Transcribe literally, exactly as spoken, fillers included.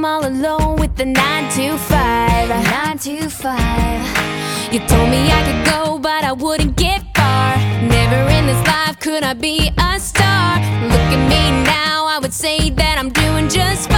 I'm all alone with the nine to five. Nine to five. You told me I could go, but I wouldn't get far. Never in this life could I be a star. Look at me now, I would say that I'm doing just fine.